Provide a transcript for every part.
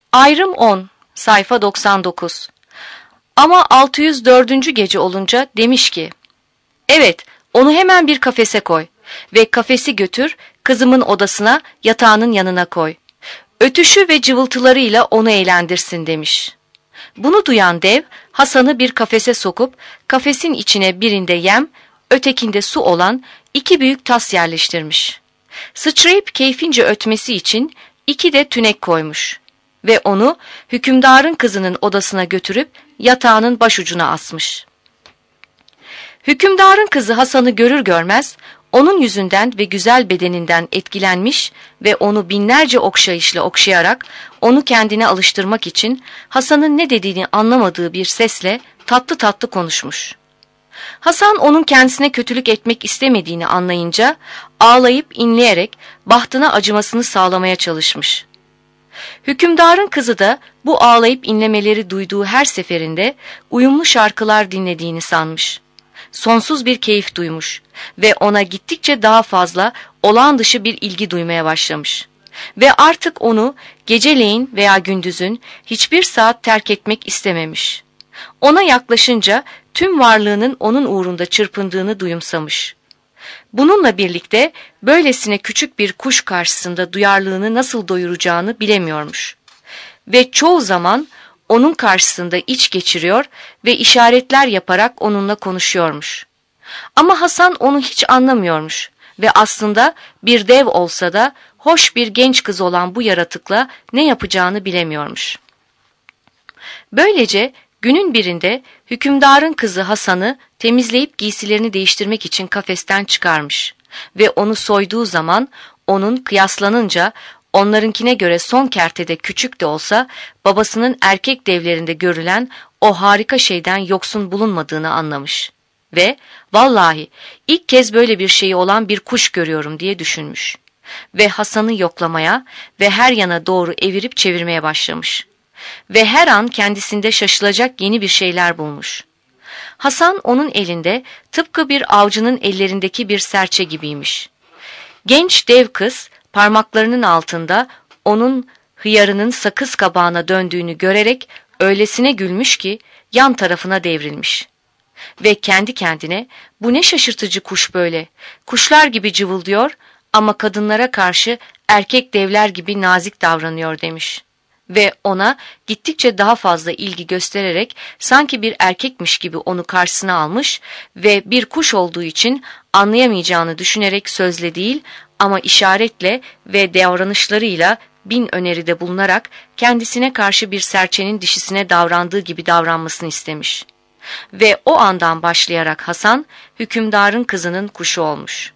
Ayrım 10, sayfa 99. Ama 604. gece olunca demiş ki, evet, onu hemen bir kafese koy ve kafesi götür kızımın odasına, yatağının yanına koy. Ötüşü ve cıvıltılarıyla onu eğlendirsin demiş. Bunu duyan dev Hasan'ı bir kafese sokup kafesin içine birinde yem, ötekinde su olan 2 büyük tas yerleştirmiş. Sıçrayıp keyfince ötmesi için 2 de tünek koymuş ve onu hükümdarın kızının odasına götürüp yatağının başucuna asmış. Hükümdarın kızı Hasan'ı görür görmez onun yüzünden ve güzel bedeninden etkilenmiş ve onu binlerce okşayışla okşayarak onu kendine alıştırmak için Hasan'ın ne dediğini anlamadığı bir sesle tatlı tatlı konuşmuş. Hasan onun kendisine kötülük etmek istemediğini anlayınca ağlayıp inleyerek bahtına acımasını sağlamaya çalışmış. Hükümdarın kızı da bu ağlayıp inlemeleri duyduğu her seferinde uyumlu şarkılar dinlediğini sanmış. Sonsuz bir keyif duymuş ve ona gittikçe daha fazla olağan dışı bir ilgi duymaya başlamış. Ve artık onu geceleyin veya gündüzün hiçbir saat terk etmek istememiş. Ona yaklaşınca tüm varlığının onun uğrunda çırpındığını duyumsamış. Bununla birlikte böylesine küçük bir kuş karşısında duyarlılığını nasıl doyuracağını bilemiyormuş. Ve çoğu zaman onun karşısında iç geçiriyor ve işaretler yaparak onunla konuşuyormuş. Ama Hasan onu hiç anlamıyormuş ve aslında bir dev olsa da hoş bir genç kız olan bu yaratıkla ne yapacağını bilemiyormuş. Böylece günün birinde hükümdarın kızı Hasan'ı temizleyip giysilerini değiştirmek için kafesten çıkarmış ve onu soyduğu zaman onun kıyaslanınca onlarınkine göre son kertede küçük de olsa babasının erkek devlerinde görülen o harika şeyden yoksun bulunmadığını anlamış. Ve vallahi ilk kez böyle bir şeyi olan bir kuş görüyorum diye düşünmüş. Ve Hasan'ı yoklamaya ve her yana doğru evirip çevirmeye başlamış. Ve her an kendisinde şaşılacak yeni bir şeyler bulmuş. Hasan onun elinde tıpkı bir avcının ellerindeki bir serçe gibiymiş. Genç dev kız parmaklarının altında onun hıyarının sakız kabağına döndüğünü görerek öylesine gülmüş ki yan tarafına devrilmiş. Ve kendi kendine bu ne şaşırtıcı kuş böyle, kuşlar gibi cıvıldıyor ama kadınlara karşı erkek devler gibi nazik davranıyor demiş. Ve ona gittikçe daha fazla ilgi göstererek sanki bir erkekmiş gibi onu karşısına almış ve bir kuş olduğu için anlayamayacağını düşünerek sözle değil ama işaretle ve davranışlarıyla bin öneride bulunarak kendisine karşı bir serçenin dişisine davrandığı gibi davranmasını istemiş. Ve o andan başlayarak Hasan hükümdarın kızının kuşu olmuş.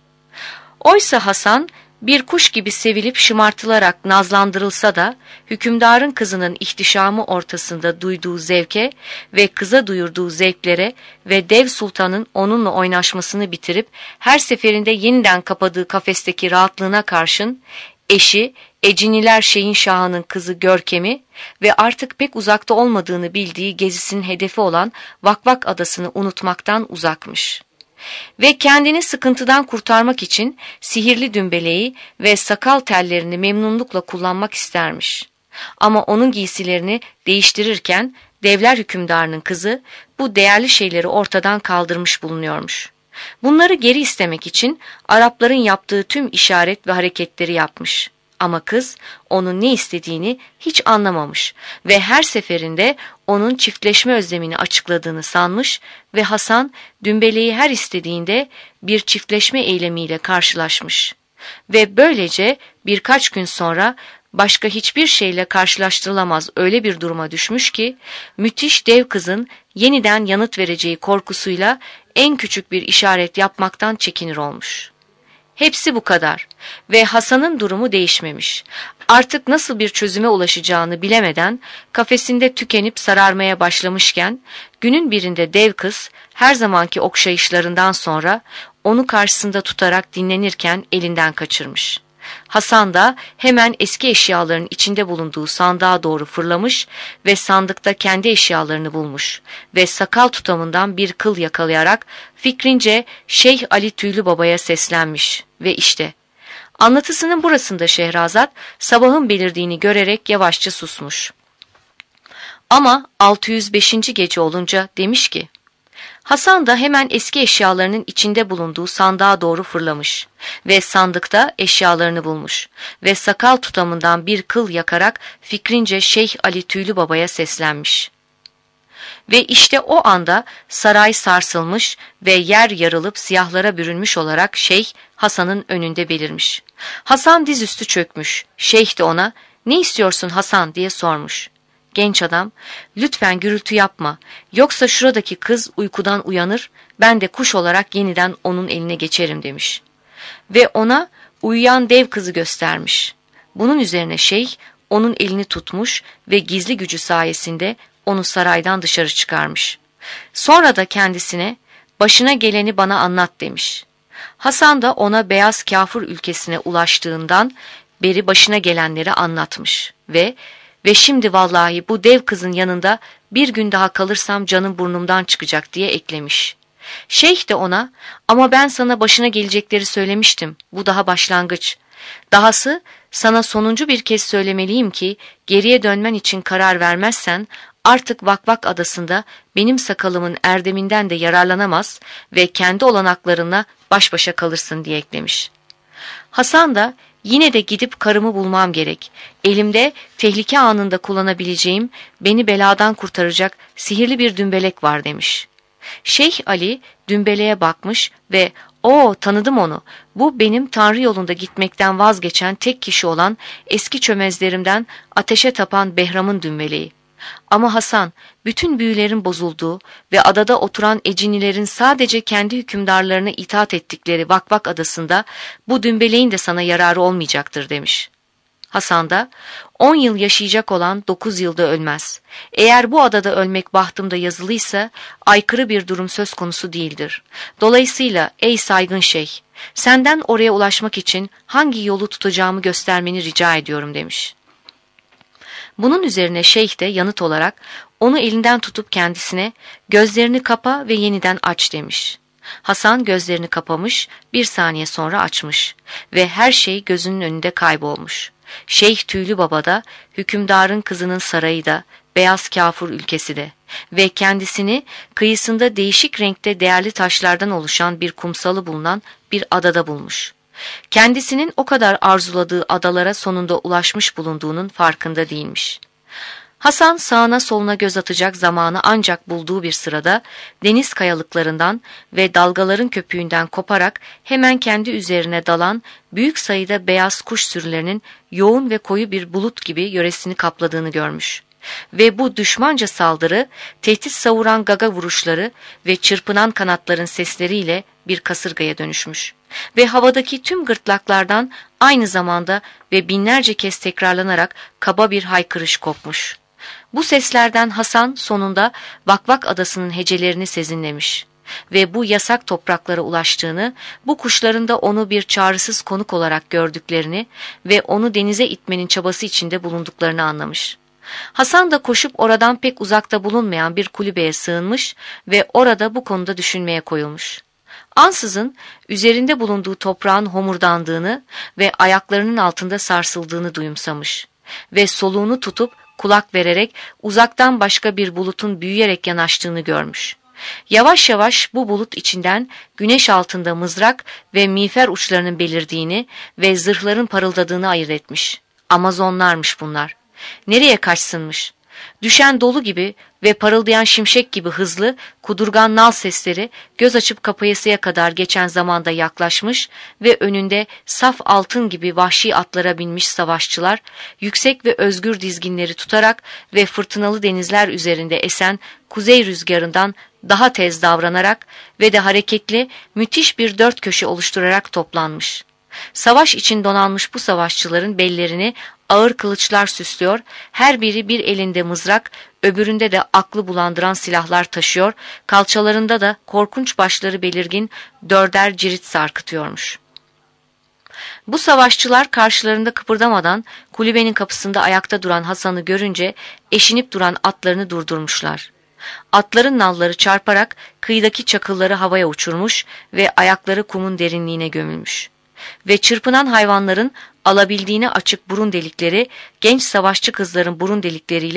Oysa Hasan bir kuş gibi sevilip şımartılarak nazlandırılsa da hükümdarın kızının ihtişamı ortasında duyduğu zevke ve kıza duyurduğu zevklere ve dev sultanın onunla oynaşmasını bitirip her seferinde yeniden kapadığı kafesteki rahatlığına karşın eşi Eciniler Şehinşahı'nın kızı Görkem'i ve artık pek uzakta olmadığını bildiği gezisinin hedefi olan Vakvak adasını unutmaktan uzakmış. Ve kendini sıkıntıdan kurtarmak için sihirli dümbeleği ve sakal tellerini memnunlukla kullanmak istermiş. Ama onun giysilerini değiştirirken devler hükümdarının kızı bu değerli şeyleri ortadan kaldırmış bulunuyormuş. Bunları geri istemek için Arapların yaptığı tüm işaret ve hareketleri yapmış. Ama kız onun ne istediğini hiç anlamamış ve her seferinde onun çiftleşme özlemini açıkladığını sanmış ve Hasan dümbeleği her istediğinde bir çiftleşme eylemiyle karşılaşmış. Ve böylece birkaç gün sonra başka hiçbir şeyle karşılaştırılamaz öyle bir duruma düşmüş ki müthiş dev kızın yeniden yanıt vereceği korkusuyla en küçük bir işaret yapmaktan çekinir olmuş. Hepsi bu kadar ve Hasan'ın durumu değişmemiş. Artık nasıl bir çözüme ulaşacağını bilemeden kafesinde tükenip sararmaya başlamışken günün birinde dev kız her zamanki okşayışlarından sonra onu karşısında tutarak dinlenirken elinden kaçırmış. Hasan da hemen eski eşyaların içinde bulunduğu sandığa doğru fırlamış ve sandıkta kendi eşyalarını bulmuş ve sakal tutamından bir kıl yakalayarak fikrince Şeyh Ali Tüylü Baba'ya seslenmiş ve işte anlatısının burasında Şehrazat sabahın belirdiğini görerek yavaşça susmuş. Ama 605. gece olunca demiş ki, Hasan da hemen eski eşyalarının içinde bulunduğu sandığa doğru fırlamış ve sandıkta eşyalarını bulmuş ve sakal tutamından bir kıl yakarak fikrince Şeyh Ali Tüylü Baba'ya seslenmiş. Ve işte o anda saray sarsılmış ve yer yarılıp siyahlara bürünmüş olarak Şeyh Hasan'ın önünde belirmiş. Hasan dizüstü çökmüş. Şeyh de ona, "Ne istiyorsun Hasan?" diye sormuş. Genç adam, "Lütfen gürültü yapma, yoksa şuradaki kız uykudan uyanır, ben de kuş olarak yeniden onun eline geçerim," demiş. Ve ona uyuyan dev kızı göstermiş. Bunun üzerine şeyh onun elini tutmuş ve gizli gücü sayesinde onu saraydan dışarı çıkarmış. Sonra da kendisine, "Başına geleni bana anlat," demiş. Hasan da ona beyaz kafir ülkesine ulaştığından beri başına gelenleri anlatmış ve şimdi vallahi bu dev kızın yanında bir gün daha kalırsam canım burnumdan çıkacak diye eklemiş. Şeyh de ona, "Ama ben sana başına gelecekleri söylemiştim, bu daha başlangıç. Dahası sana sonuncu bir kez söylemeliyim ki geriye dönmen için karar vermezsen artık Vakvak adasında benim sakalımın erdeminden de yararlanamaz ve kendi olanaklarınla baş başa kalırsın," diye eklemiş. Hasan da, "Yine de gidip karımı bulmam gerek. Elimde tehlike anında kullanabileceğim, beni beladan kurtaracak sihirli bir dümbelek var," demiş. Şeyh Ali dümbeleğe bakmış ve "O, tanıdım onu. Bu benim Tanrı yolunda gitmekten vazgeçen tek kişi olan eski çömezlerimden ateşe tapan Behram'ın dümbeleği. Ama Hasan, bütün büyülerin bozulduğu ve adada oturan ecinilerin sadece kendi hükümdarlarına itaat ettikleri Vakvak adasında bu dümbeleğin de sana yararı olmayacaktır," demiş. Hasan da, 10 yıl yaşayacak olan 9 yılda ölmez. Eğer bu adada ölmek bahtımda yazılıysa aykırı bir durum söz konusu değildir. Dolayısıyla ey saygın şeyh, senden oraya ulaşmak için hangi yolu tutacağımı göstermeni rica ediyorum," demiş. Bunun üzerine şeyh de yanıt olarak onu elinden tutup kendisine, "Gözlerini kapa ve yeniden aç," demiş. Hasan gözlerini kapamış, bir saniye sonra açmış ve her şey gözünün önünde kaybolmuş. Şeyh Tüylü Baba da, hükümdarın kızının sarayı da, beyaz kafur ülkesi de ve kendisini kıyısında değişik renkte değerli taşlardan oluşan bir kumsalı bulunan bir adada bulmuş. Kendisinin o kadar arzuladığı adalara sonunda ulaşmış bulunduğunun farkında değilmiş. Hasan sağına soluna göz atacak zamanı ancak bulduğu bir sırada deniz kayalıklarından ve dalgaların köpüğünden koparak hemen kendi üzerine dalan büyük sayıda beyaz kuş sürülerinin yoğun ve koyu bir bulut gibi yöresini kapladığını görmüş. Ve bu düşmanca saldırı, tehdit savuran gaga vuruşları ve çırpınan kanatların sesleriyle bir kasırgaya dönüşmüş. Ve havadaki tüm gırtlaklardan aynı zamanda ve binlerce kez tekrarlanarak kaba bir haykırış kopmuş. Bu seslerden Hasan sonunda Vakvak adasının hecelerini sezinlemiş ve bu yasak topraklara ulaştığını, bu kuşların da onu bir çağrısız konuk olarak gördüklerini ve onu denize itmenin çabası içinde bulunduklarını anlamış. Hasan da koşup oradan pek uzakta bulunmayan bir kulübeye sığınmış ve orada bu konuda düşünmeye koyulmuş. Ansızın üzerinde bulunduğu toprağın homurdandığını ve ayaklarının altında sarsıldığını duyumsamış ve soluğunu tutup kulak vererek uzaktan başka bir bulutun büyüyerek yanaştığını görmüş. Yavaş yavaş bu bulut içinden güneş altında mızrak ve miğfer uçlarının belirdiğini ve zırhların parıldadığını ayırt etmiş. Amazonlarmış bunlar. Nereye kaçsınmış? Düşen dolu gibi ve parıldayan şimşek gibi hızlı, kudurgan nal sesleri göz açıp kapayasıya kadar geçen zamanda yaklaşmış ve önünde saf altın gibi vahşi atlara binmiş savaşçılar, yüksek ve özgür dizginleri tutarak ve fırtınalı denizler üzerinde esen kuzey rüzgarından daha tez davranarak ve de hareketli, müthiş bir dört köşe oluşturarak toplanmış. Savaş için donanmış bu savaşçıların bellerini ağır kılıçlar süslüyor, her biri bir elinde mızrak, öbüründe de aklı bulandıran silahlar taşıyor, kalçalarında da korkunç başları belirgin dörder cirit sarkıtıyormuş. Bu savaşçılar karşılarında kıpırdamadan kulübenin kapısında ayakta duran Hasan'ı görünce eşinip duran atlarını durdurmuşlar. Atların nalları çarparak kıyıdaki çakılları havaya uçurmuş ve ayakları kumun derinliğine gömülmüş. Ve çırpınan hayvanların alabildiğine açık burun delikleri genç savaşçı kızların burun delikleriyle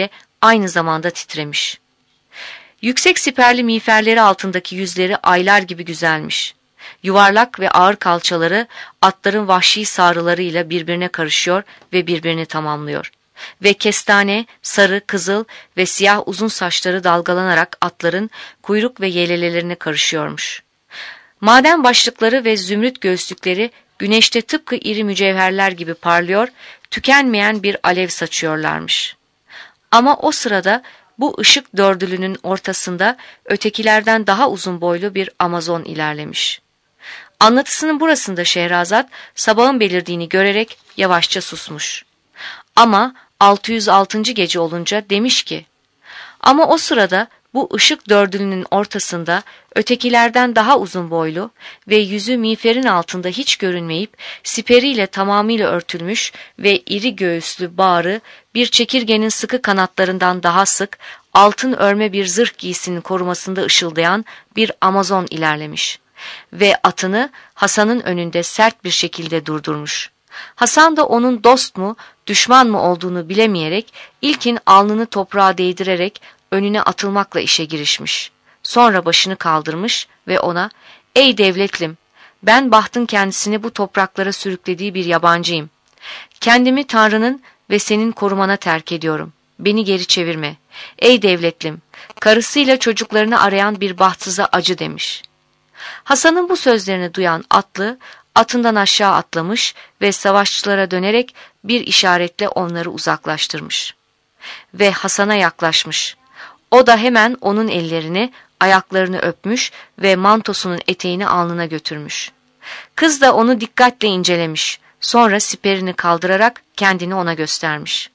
aynı zamanda titremiş. Yüksek siperli miğferleri altındaki yüzleri aylar gibi güzelmiş. Yuvarlak ve ağır kalçaları atların vahşi sağrılarıyla birbirine karışıyor ve birbirini tamamlıyor. Ve kestane, sarı, kızıl ve siyah uzun saçları dalgalanarak atların kuyruk ve yelelerine karışıyormuş. Maden başlıkları ve zümrüt göğüslükleri güneşte tıpkı iri mücevherler gibi parlıyor, tükenmeyen bir alev saçıyorlarmış. Ama o sırada bu ışık dördülünün ortasında ötekilerden daha uzun boylu bir Amazon ilerlemiş. Anlatısının burasında Şehrazat sabahın belirdiğini görerek yavaşça susmuş. Ama 606. gece olunca demiş ki, ama o sırada bu ışık dördülünün ortasında ötekilerden daha uzun boylu ve yüzü miğferin altında hiç görünmeyip siperiyle tamamıyla örtülmüş ve iri göğüslü bağrı bir çekirgenin sıkı kanatlarından daha sık, altın örme bir zırh giysinin korumasında ışıldayan bir Amazon ilerlemiş ve atını Hasan'ın önünde sert bir şekilde durdurmuş. Hasan da onun dost mu, düşman mı olduğunu bilemeyerek ilkin alnını toprağa değdirerek önüne atılmakla işe girişmiş. Sonra başını kaldırmış ve ona, "Ey devletlim, ben bahtın kendisini bu topraklara sürüklediği bir yabancıyım. Kendimi Tanrı'nın ve senin korumana terk ediyorum. Beni geri çevirme. Ey devletlim, karısıyla çocuklarını arayan bir bahtsıza acı," demiş. Hasan'ın bu sözlerini duyan atlı, atından aşağı atlamış ve savaşçılara dönerek bir işaretle onları uzaklaştırmış. Ve Hasan'a yaklaşmış. O da hemen onun ellerini, ayaklarını öpmüş ve mantosunun eteğini alnına götürmüş. Kız da onu dikkatle incelemiş. Sonra siperini kaldırarak kendini ona göstermiş.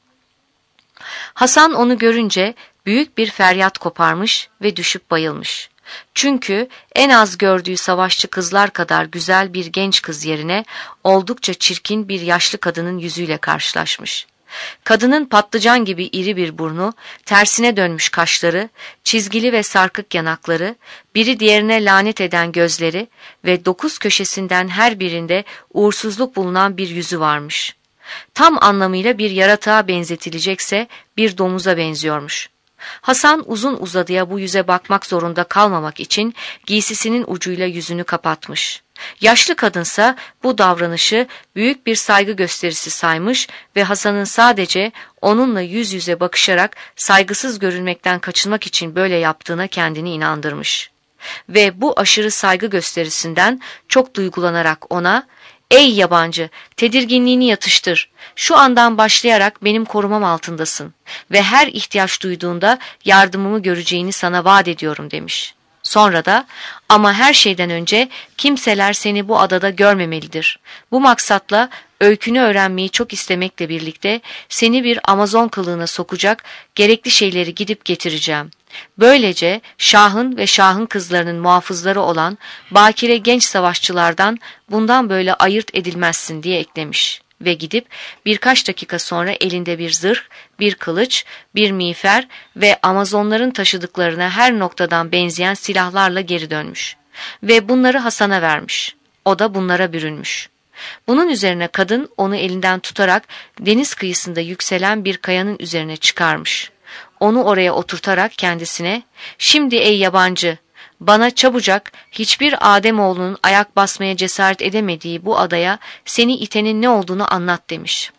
Hasan onu görünce büyük bir feryat koparmış ve düşüp bayılmış. Çünkü en az gördüğü savaşçı kızlar kadar güzel bir genç kız yerine oldukça çirkin bir yaşlı kadının yüzüyle karşılaşmış. Kadının patlıcan gibi iri bir burnu, tersine dönmüş kaşları, çizgili ve sarkık yanakları, biri diğerine lanet eden gözleri ve 9 köşesinden her birinde uğursuzluk bulunan bir yüzü varmış. Tam anlamıyla bir yaratığa benzetilecekse bir domuza benziyormuş. Hasan uzun uzadıya bu yüze bakmak zorunda kalmamak için giysisinin ucuyla yüzünü kapatmış. Yaşlı kadınsa bu davranışı büyük bir saygı gösterisi saymış ve Hasan'ın sadece onunla yüz yüze bakışarak saygısız görünmekten kaçınmak için böyle yaptığına kendini inandırmış. Ve bu aşırı saygı gösterisinden çok duygulanarak ona, "Ey yabancı, tedirginliğini yatıştır. Şu andan başlayarak benim korumam altındasın ve her ihtiyaç duyduğunda yardımımı göreceğini sana vaat ediyorum," demiş. Sonra da, "Ama her şeyden önce kimseler seni bu adada görmemelidir. Bu maksatla öykünü öğrenmeyi çok istemekle birlikte seni bir Amazon kılığına sokacak gerekli şeyleri gidip getireceğim. Böylece şahın ve şahın kızlarının muhafızları olan bakire genç savaşçılardan bundan böyle ayırt edilmezsin," diye eklemiş. Ve gidip birkaç dakika sonra elinde bir zırh, bir kılıç, bir miğfer ve Amazonların taşıdıklarına her noktadan benzeyen silahlarla geri dönmüş. Ve bunları Hasan'a vermiş. O da bunlara bürünmüş. Bunun üzerine kadın onu elinden tutarak deniz kıyısında yükselen bir kayanın üzerine çıkarmış. Onu oraya oturtarak kendisine, "Şimdi ey yabancı, bana çabucak hiçbir Ademoğlunun ayak basmaya cesaret edemediği bu adaya seni itenin ne olduğunu anlat," demiş.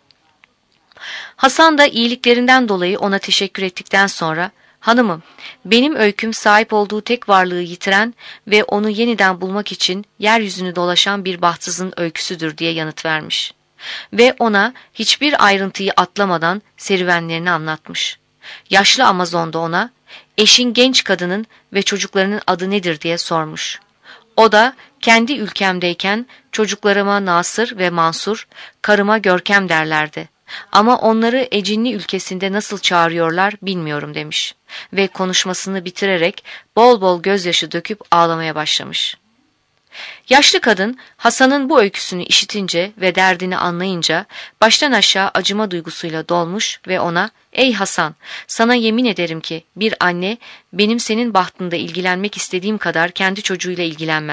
Hasan da iyiliklerinden dolayı ona teşekkür ettikten sonra, "Hanımım, benim öyküm sahip olduğu tek varlığı yitiren ve onu yeniden bulmak için yeryüzünü dolaşan bir bahtsızın öyküsüdür," diye yanıt vermiş. Ve ona hiçbir ayrıntıyı atlamadan serüvenlerini anlatmış. Yaşlı Amazon da ona, "Eşin genç kadının ve çocuklarının adı nedir?" diye sormuş. O da, "Kendi ülkemdeyken çocuklarıma Nasır ve Mansur, karıma Görkem derlerdi. Ama onları Ecinli ülkesinde nasıl çağırıyorlar bilmiyorum," demiş. Ve konuşmasını bitirerek bol bol gözyaşı döküp ağlamaya başlamış. Yaşlı kadın Hasan'ın bu öyküsünü işitince ve derdini anlayınca baştan aşağı acıma duygusuyla dolmuş ve ona, "Ey Hasan, sana yemin ederim ki bir anne benim senin bahtında ilgilenmek istediğim kadar kendi çocuğuyla ilgilenmez.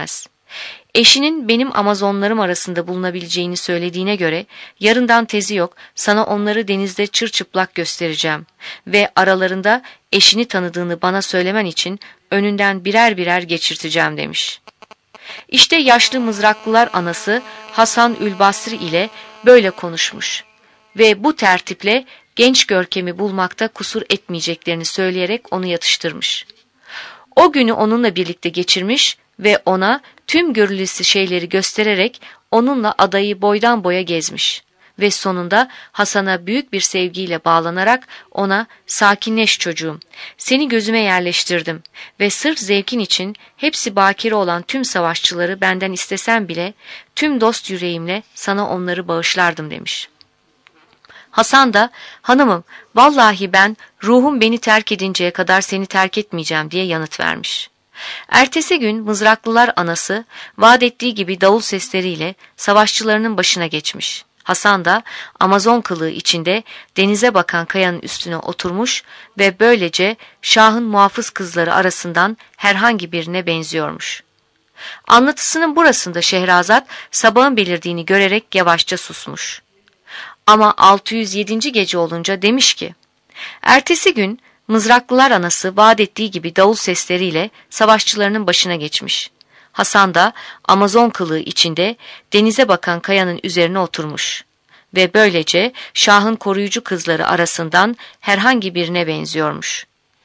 Eşinin benim Amazonlarım arasında bulunabileceğini söylediğine göre yarından tezi yok, sana onları denizde çırçıplak göstereceğim ve aralarında eşini tanıdığını bana söylemen için önünden birer birer geçirteceğim demiş. İşte yaşlı mızraklılar anası Hasan Ülbasri ile böyle konuşmuş ve bu tertiple genç Görkem'i bulmakta kusur etmeyeceklerini söyleyerek onu yatıştırmış. O günü onunla birlikte geçirmiş ve ona tüm görülesi şeyleri göstererek onunla adayı boydan boya gezmiş ve sonunda Hasan'a büyük bir sevgiyle bağlanarak ona "Sakinleş çocuğum, seni gözüme yerleştirdim ve sırf zevkin için hepsi bakire olan tüm savaşçıları benden istesen bile tüm dost yüreğimle sana onları bağışlardım" demiş. Hasan da "Hanımım, vallahi ben ruhum beni terk edinceye kadar seni terk etmeyeceğim" diye yanıt vermiş. Ertesi gün mızraklılar anası vaat ettiği gibi davul sesleriyle savaşçılarının başına geçmiş. Hasan da Amazon kılığı içinde denize bakan kayanın üstüne oturmuş ve böylece Şah'ın muhafız kızları arasından herhangi birine benziyormuş. Anlatısının burasında Şehrazat sabahın belirdiğini görerek yavaşça susmuş. Ama 607. gece olunca demiş ki, ertesi gün mızraklılar anası vaat ettiği gibi davul sesleriyle savaşçılarının başına geçmiş. Hasan da Amazon kılığı içinde denize bakan kayanın üzerine oturmuş ve böylece Şah'ın koruyucu kızları arasından herhangi birine benziyormuş.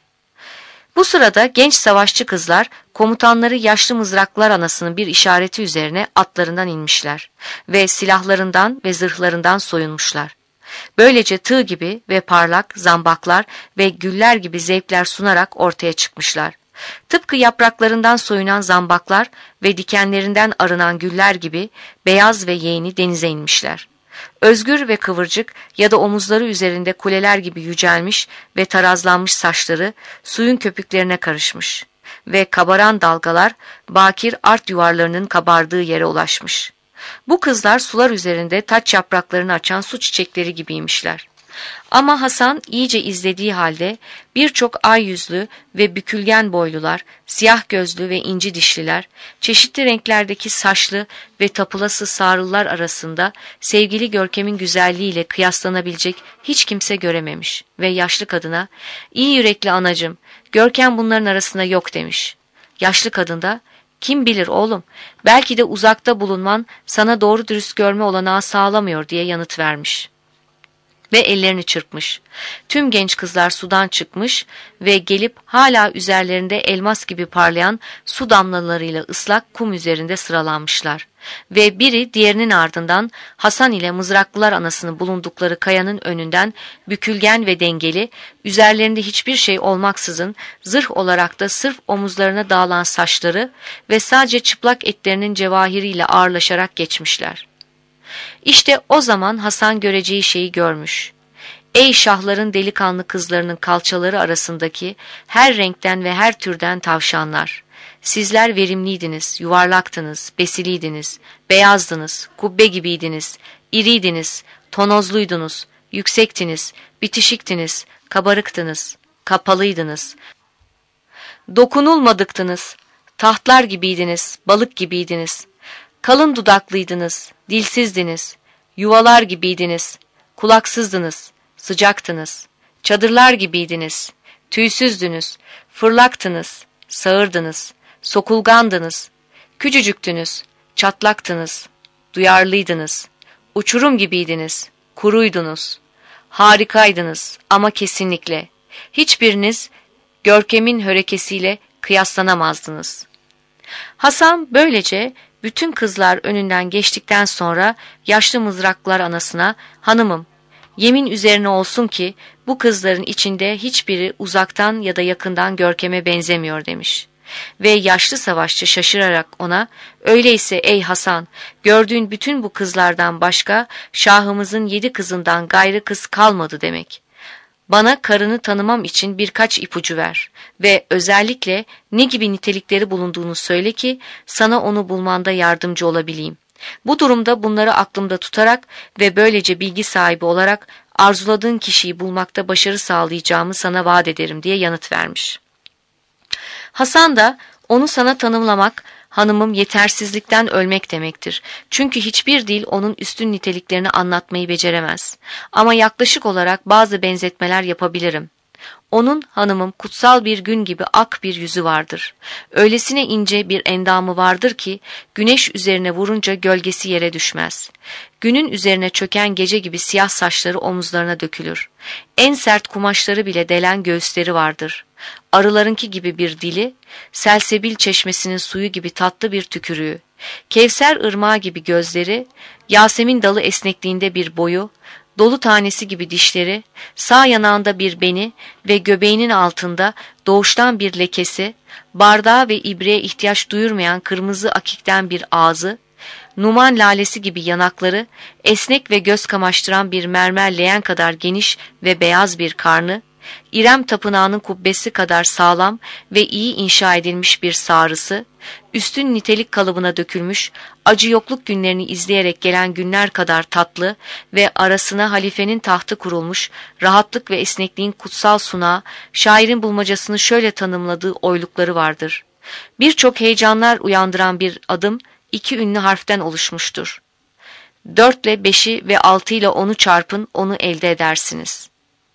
Bu sırada genç savaşçı kızlar komutanları yaşlı mızraklılar anasının bir işareti üzerine atlarından inmişler ve silahlarından ve zırhlarından soyunmuşlar. Böylece tığ gibi ve parlak zambaklar ve güller gibi zevkler sunarak ortaya çıkmışlar. Tıpkı yapraklarından soyunan zambaklar ve dikenlerinden arınan güller gibi beyaz ve yeğeni denize inmişler. Özgür ve kıvırcık ya da omuzları üzerinde kuleler gibi yücelmiş ve tarazlanmış saçları suyun köpüklerine karışmış ve kabaran dalgalar bakir art yuvarlarının kabardığı yere ulaşmış. Bu kızlar sular üzerinde taç yapraklarını açan su çiçekleri gibiymişler. Ama Hasan iyice izlediği halde birçok ay yüzlü ve bükülgen boylular, siyah gözlü ve inci dişliler, çeşitli renklerdeki saçlı ve tapulası sarılar arasında sevgili Görkem'in güzelliğiyle kıyaslanabilecek hiç kimse görememiş ve yaşlı kadına "İyi yürekli anacığım, Görkem bunların arasında yok" demiş. Yaşlı kadın da "Kim bilir oğlum, belki de uzakta bulunman sana doğru dürüst görme olanağı sağlamıyor" diye yanıt vermiş. Ve ellerini çırpmış. Tüm genç kızlar sudan çıkmış ve gelip hala üzerlerinde elmas gibi parlayan su damlalarıyla ıslak kum üzerinde sıralanmışlar. Ve biri diğerinin ardından Hasan ile mızraklılar anasının bulundukları kayanın önünden bükülgen ve dengeli, üzerlerinde hiçbir şey olmaksızın zırh olarak da sırf omuzlarına dağılan saçları ve sadece çıplak etlerinin cevahiriyle ağırlaşarak geçmişler. İşte o zaman Hasan göreceği şeyi görmüş. Ey şahların delikanlı kızlarının kalçaları arasındaki her renkten ve her türden tavşanlar! Sizler verimliydiniz, yuvarlaktınız, besiliydiniz, beyazdınız, kubbe gibiydiniz, iriydiniz, tonozluydunuz, yüksektiniz, bitişiktiniz, kabarıktınız, kapalıydınız, dokunulmadıktınız, tahtlar gibiydiniz, balık gibiydiniz. Kalın dudaklıydınız, dilsizdiniz, yuvalar gibiydiniz, kulaksızdınız, sıcaktınız, çadırlar gibiydiniz, tüysüzdünüz, fırlaktınız, sağırdınız, sokulgandınız, küçücüktünüz, çatlaktınız, duyarlıydınız, uçurum gibiydiniz, kuruydunuz, harikaydınız ama kesinlikle hiçbiriniz Görkem'in hörekesiyle kıyaslanamazdınız. Hasan böylece bütün kızlar önünden geçtikten sonra yaşlı mızraklılar anasına "Hanımım, yemin üzerine olsun ki bu kızların içinde hiçbiri uzaktan ya da yakından Görkem'e benzemiyor" demiş. Ve yaşlı savaşçı şaşırarak ona "Öyleyse ey Hasan, gördüğün bütün bu kızlardan başka şahımızın 7 kızından gayrı kız kalmadı demek. Bana karını tanımam için birkaç ipucu ver ve özellikle ne gibi nitelikleri bulunduğunu söyle ki sana onu bulmanda yardımcı olabileyim. Bu durumda bunları aklımda tutarak ve böylece bilgi sahibi olarak arzuladığın kişiyi bulmakta başarı sağlayacağımı sana vaat ederim" diye yanıt vermiş. Hasan da onu sana tanımlamak, hanımım yetersizlikten ölmek demektir. Çünkü hiçbir dil onun üstün niteliklerini anlatmayı beceremez. Ama yaklaşık olarak bazı benzetmeler yapabilirim. Onun hanımım kutsal bir gün gibi ak bir yüzü vardır. Öylesine ince bir endamı vardır ki güneş üzerine vurunca gölgesi yere düşmez. Günün üzerine çöken gece gibi siyah saçları omuzlarına dökülür. En sert kumaşları bile delen göğüsleri vardır. Arılarınki gibi bir dili, Selsebil çeşmesinin suyu gibi tatlı bir tükürüğü, Kevser ırmağı gibi gözleri, Yasemin dalı esnekliğinde bir boyu, dolu tanesi gibi dişleri, sağ yanağında bir beni ve göbeğinin altında doğuştan bir lekesi, bardağa ve ibreye ihtiyaç duyurmayan kırmızı akikten bir ağzı, numan lalesi gibi yanakları, esnek ve göz kamaştıran bir mermer leğen kadar geniş ve beyaz bir karnı, İrem tapınağının kubbesi kadar sağlam ve iyi inşa edilmiş bir sağrısı, üstün nitelik kalıbına dökülmüş, acı yokluk günlerini izleyerek gelen günler kadar tatlı ve arasına halifenin tahtı kurulmuş, rahatlık ve esnekliğin kutsal sunağı, şairin bulmacasını şöyle tanımladığı oylukları vardır. Birçok heyecanlar uyandıran bir adım, iki ünlü harften oluşmuştur. 4 ile 5'i ve 6 ile 10'u çarpın, onu elde edersiniz.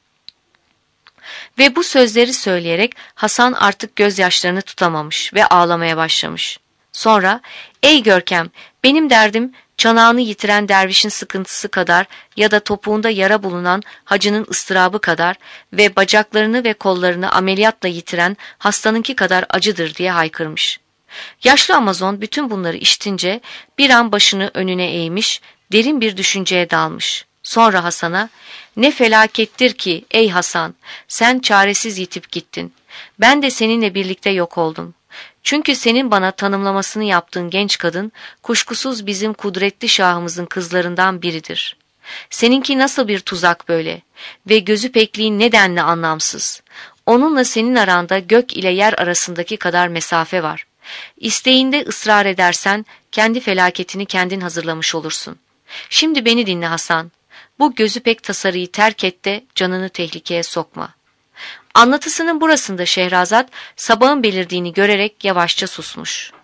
Ve bu sözleri söyleyerek Hasan artık gözyaşlarını tutamamış ve ağlamaya başlamış. Sonra, "Ey Görkem, benim derdim çanağını yitiren dervişin sıkıntısı kadar ya da topuğunda yara bulunan hacının ıstırabı kadar ve bacaklarını ve kollarını ameliyatla yitiren hastanınki kadar acıdır," diye haykırmış. Yaşlı Amazon bütün bunları işitince bir an başını önüne eğmiş, derin bir düşünceye dalmış. Sonra Hasan'a, "Ne felakettir ki ey Hasan, sen çaresiz yitip gittin. Ben de seninle birlikte yok oldum. Çünkü senin bana tanımlamasını yaptığın genç kadın, kuşkusuz bizim kudretli şahımızın kızlarından biridir. Seninki nasıl bir tuzak böyle ve gözü pekliğin nedenle anlamsız. Onunla senin aranda gök ile yer arasındaki kadar mesafe var. İsteğinde ısrar edersen kendi felaketini kendin hazırlamış olursun. Şimdi beni dinle Hasan. Bu gözü pek tasarıyı terk et de canını tehlikeye sokma." Anlatısının burasında Şehrazat sabahın belirdiğini görerek yavaşça susmuş.